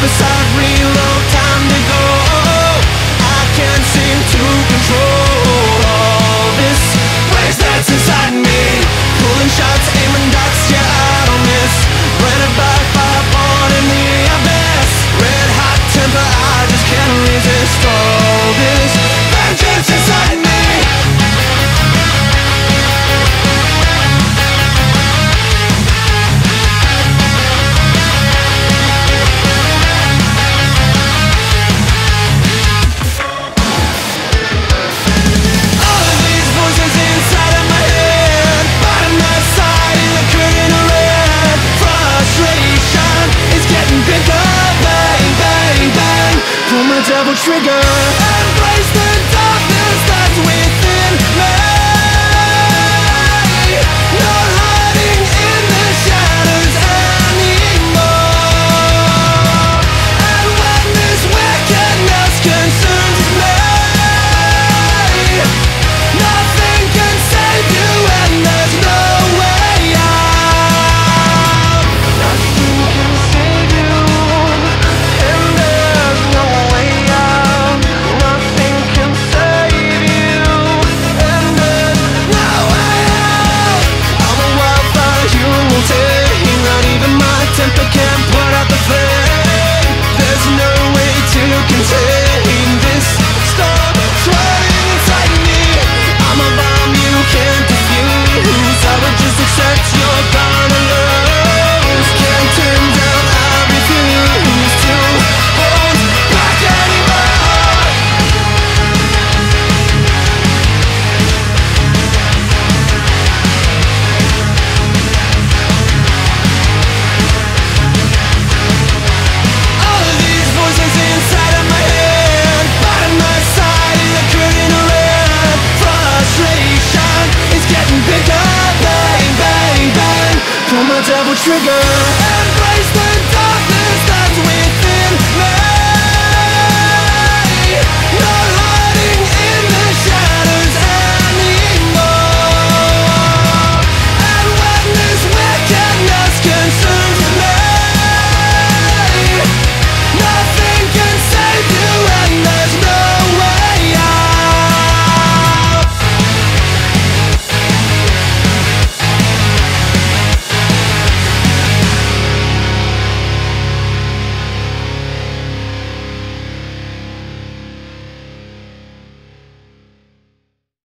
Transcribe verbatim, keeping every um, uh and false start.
beside, reload, time to go. I can't seem to control all this rage that's inside me. Pulling shots, aiming dots, yeah, I don't miss. Branded by fire, born in the abyss. Red hot temper, I just can't resist all this vengeance inside me. Devil trigger.